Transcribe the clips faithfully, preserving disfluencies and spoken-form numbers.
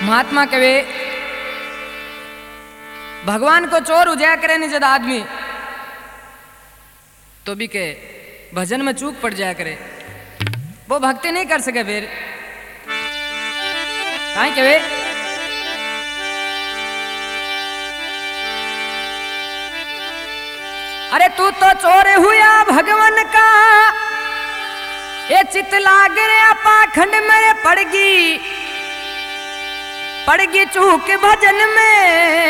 महात्मा कहे भगवान को चोर उजाया करे नहीं जद आदमी तो भी के भजन में चूक पड़ जाया करे, वो भक्ति नहीं कर सके। फिर काहे कहे अरे तू तो चोर हुआ भगवान का, ये चित लाग रे पाखंड मेरे पड़गी पड़गी चूक भजन में।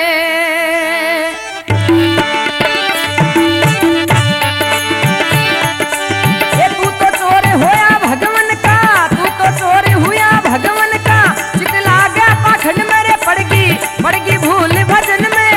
ये तू तो चोर होया भगवान का, तू तो चोर हुआ भगवान का, चित लाग पाखंड मेरे पड़गी पड़गी भूल भजन में।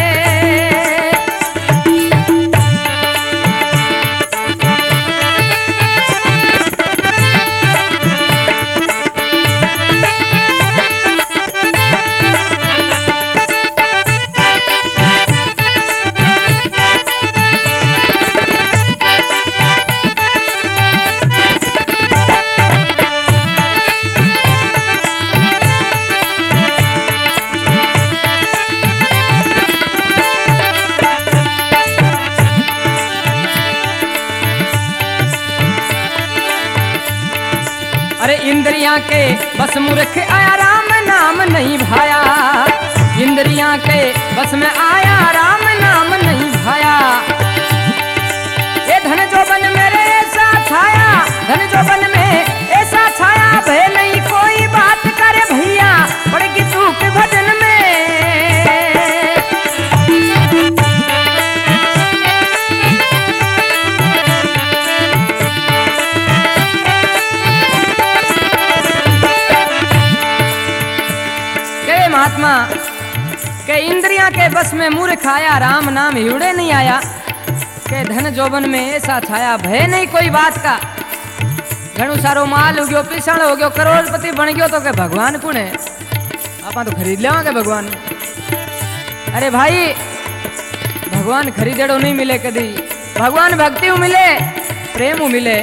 इंद्रियां के बस मूर्ख आया राम नाम नहीं भाया, इंद्रियां के बस में आया राम नाम नहीं भाया। ये धन जोबन मेरे ऐसा छाया, धन जोबन में ऐसा छाया, भय नहीं कोई बात करे भैया पड़गी चूक भजन में। महात्मा के इंद्रियां के बस में मूर्ख आया राम नाम हिउड़े नहीं आया, के धन जोबन में ऐसा छाया भय नहीं कोई बात का। घणो सारो माल हो गयो, पिसाण हो गयो, करोड़पति बन गयो तो के भगवान कौन है, आप तो खरीद लेवांगे भगवान। अरे भाई भगवान खरीदेड़ो नहीं मिले कदी, भगवान भक्ति मिले, प्रेम मिले।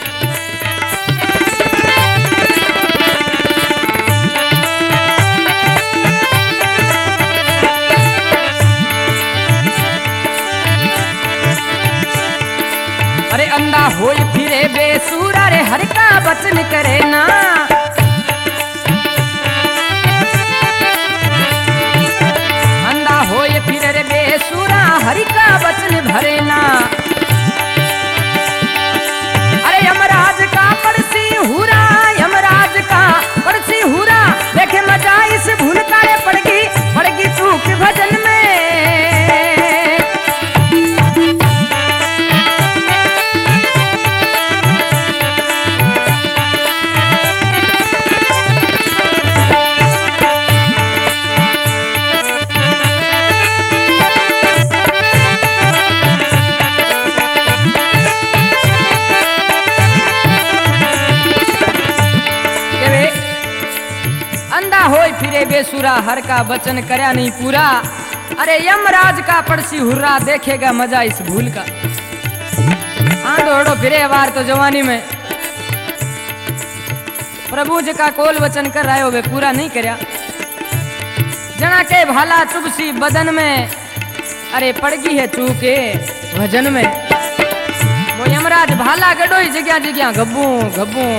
अरे अंधा होय फिरे बेसूरा रे हर का वचन करे ना, अंधा होय फिरे रे बेसूरा हरि का वचन भरे ना। अरे यमराज का पड़सी हुरा, यमराज का पड़सी हुरा, देखे मजा इस भूल का रे पड़गी पड़गी चूक भजन में। होय फिरे बेसुरा हर का वचन करया नहीं पूरा, अरे यमराज का पड़सी हुर्रा देखेगा मजा इस भूल का। आंधो ओढ़ो फिरे वार तो जवानी में प्रभु जी का कोल वचन कर रहे हो वे पूरा नहीं करया। जना के भाला चुबसी बदन में, अरे पड़गी है चूके भजन में। वो यमराज भाला गडो ही जग्या जग्या गब्बू गब्बू।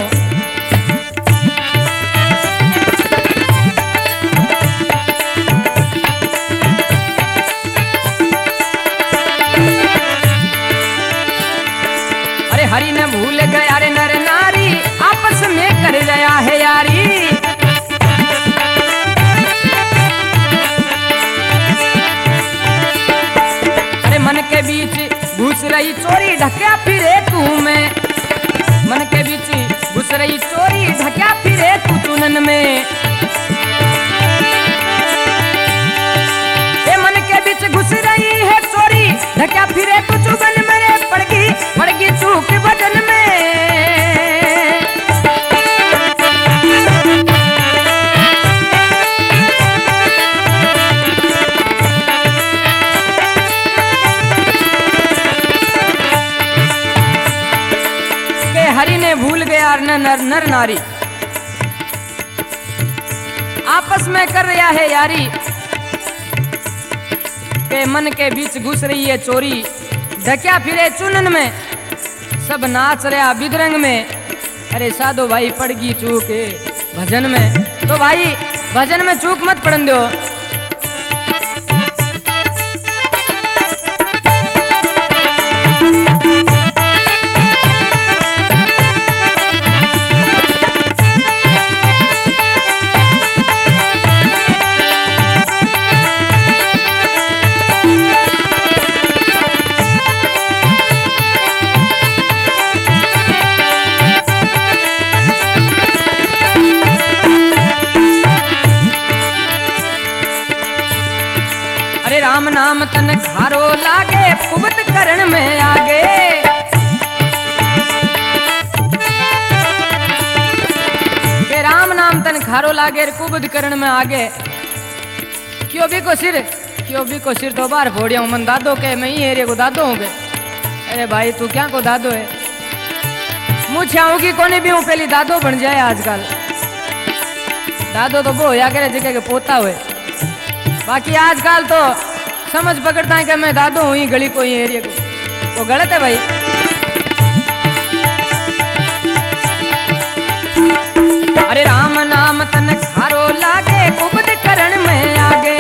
हरि ने भूल गया रे नर नारी, आपस में कर गया है यारी। अरे मन के बीच घुस रही चोरी ढक्या फिरे तू में, मन के बीच घुस रही चोरी ढक्या फिरे तू चुनन में। ए मन के बीच घुस रही है चोरी ढक्या फिरे तू चुनन में, पड़गी पड़गी चूक भजन में। के हरि ने भूल गया नर नर नारी, आपस में कर रहा है यारी, के मन के बीच घुस रही है चोरी, ढक्या फिरे चुनन में, सब नाच रहा बिदरंग में। अरे साधो भाई पड़गी चूक भजन में, तो भाई भजन में चूक मत पड़न दो। राम नाम तन खारो लागे, कुबत करण में आगे। के राम नाम तन खारो लागे, कुबत करण में आगे। क्यों भी को सिर, क्यों भी को सिर तो बार फोड़िया मन दादो के, मैं ही एरिया को दादो हूँ। अरे भाई तू क्या को दादो है, मुझे आऊंगी कोने भी हूँ, पहली दादो बन जाए आजकल। दादो तो वो होया करे जगह के पोता हुए, बाकी आजकल तो समझ पकड़ता है कि मैं दादो हुई गली को ही एरिया को, तो गलत है भाई। अरे राम नाम तन खारो लागे, कुबत करण में आगे।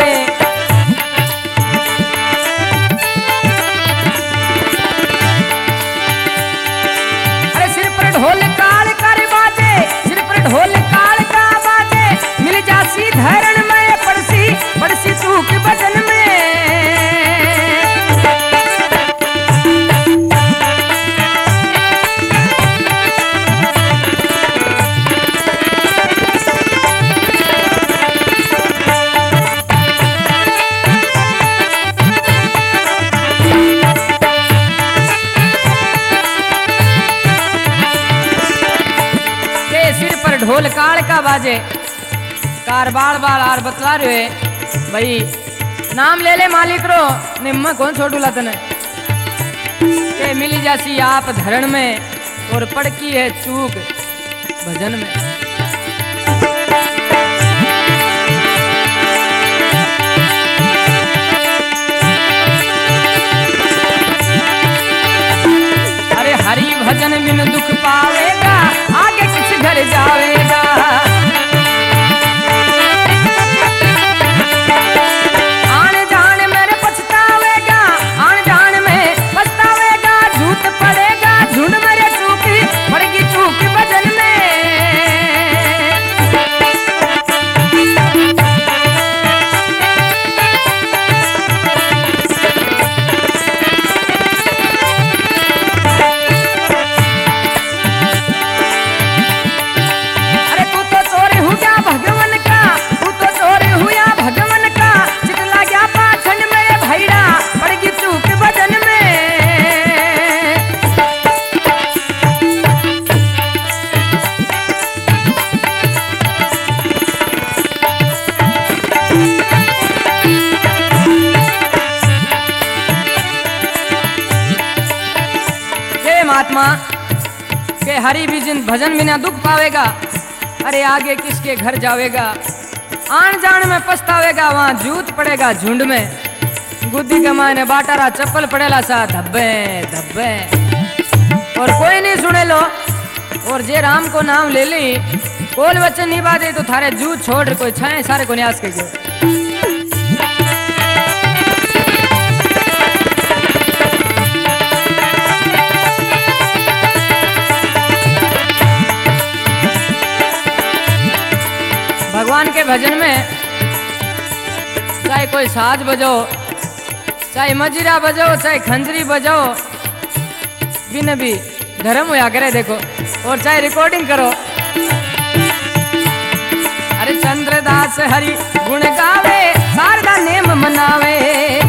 अरे सिर पर ढोल काल कर बाजे, सिर पर ढोल काल का बाजे, मिल जासी धरण में पड़सी पड़सी चूक भजन में। ढोल काल का बाजे, कार बाल बाल आर बतला रहे भाई, नाम ले ले मालिक रो, निम्मा कौन छोड़ू ला तने, के मिली जासी आप धरण में, और पड़की है चूक भजन में। अरे हरि भजन बिन दुख पावेगा, आगे किस घर जावेगा। आन जान में पछतावेगा, आन जान में पछतावेगा, झूठ पड़ेगा झुंड मेरे चूकी, पड़गी चूक भजन में। महात्मा के हरि भी जिन भजन बिना दुख पावेगा, अरे आगे किसके घर जावेगा। आन जान में पछतावेगा, वहां जूत पड़ेगा झुंड में, गुद्दी के मायने बाटारा चप्पल पड़ेला सा धब्बे धब्बे, और कोई नहीं सुने लो। और जे राम को नाम ले ली, कोल वचन नहीं बादे तो थारे जूत छोड़ कोई छाए सारे को न्यास के गए। भगवान के भजन में चाहे कोई साज बजाओ, चाहे मजीरा बजाओ, चाहे खंजरी बजाओ, बिन भी धर्म होया करे देखो, और चाहे रिकॉर्डिंग करो। अरे चंद्रदास हरि गुण गावे, शारदा नेम मनावे।